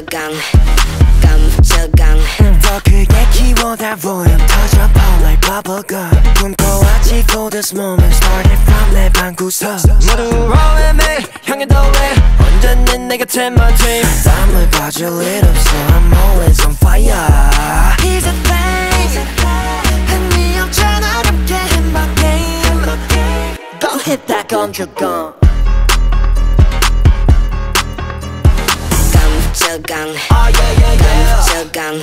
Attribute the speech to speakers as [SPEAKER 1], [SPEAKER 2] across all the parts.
[SPEAKER 1] 깜찍한
[SPEAKER 2] 더 크게 키워다 보면 터져 pop like bubblegum 꿈꿔왔지 for this moment started from 내 방구석 모두 rolling me 향해 더 해 언제니 내 곁에 my dream 땀을 빠질 일 없어 I'm always on fire He's a thing 흥미없잖아 어렵게 hit my game Go hit that 건조건
[SPEAKER 1] 깜찍한
[SPEAKER 2] Oh yeah yeah yeah
[SPEAKER 1] 깜찍한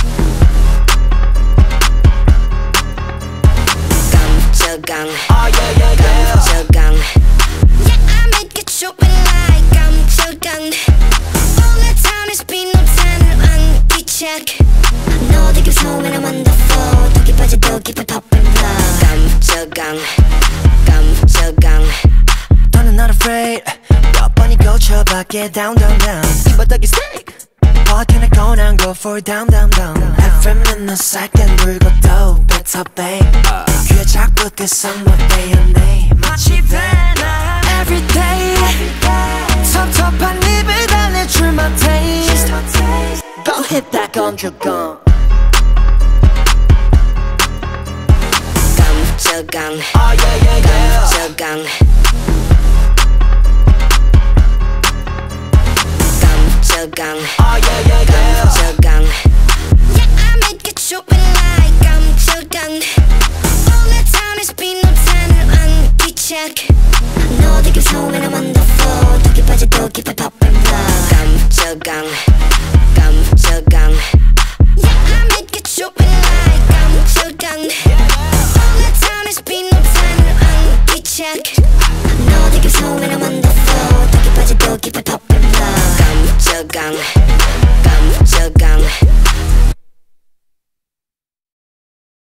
[SPEAKER 1] 깜찍한
[SPEAKER 2] Oh yeah yeah yeah
[SPEAKER 1] 깜찍한 Yeah, I make it show it like 깜찍한 All the time it's been no time 안 귀찮게 I know they give so when I'm on the floor 더 깊어져 더 깊은 pop and blood 깜찍한
[SPEAKER 2] 너는 not afraid 몇 번이 고쳐봤게 down down down 이 바닥이 steak What can I go now go for down down down FM은 너 second 불고 또 better babe 귀에 자꾸 그 song what day and day 마치 배나 everyday 텁텁한 입을 달래줄 my taste Go hit that 건조건
[SPEAKER 1] 깜찍한
[SPEAKER 2] Oh yeah yeah yeah
[SPEAKER 1] 깜찍한 깜찍한
[SPEAKER 2] Oh yeah yeah yeah
[SPEAKER 1] 깜찍한 Yeah, I make it show it like 깜찍한 All the time it's been no time 안 귀찮게 I know they give so when I'm on the floor 더 깊어져 더 깊은 pop and blood 깜찍한 Yeah, I make it show it like 깜찍한 All the time it's been no time 안 귀찮게 I know they give so when I'm on the floor 더 깊어져 더 깊은 pop and blood 깜찍한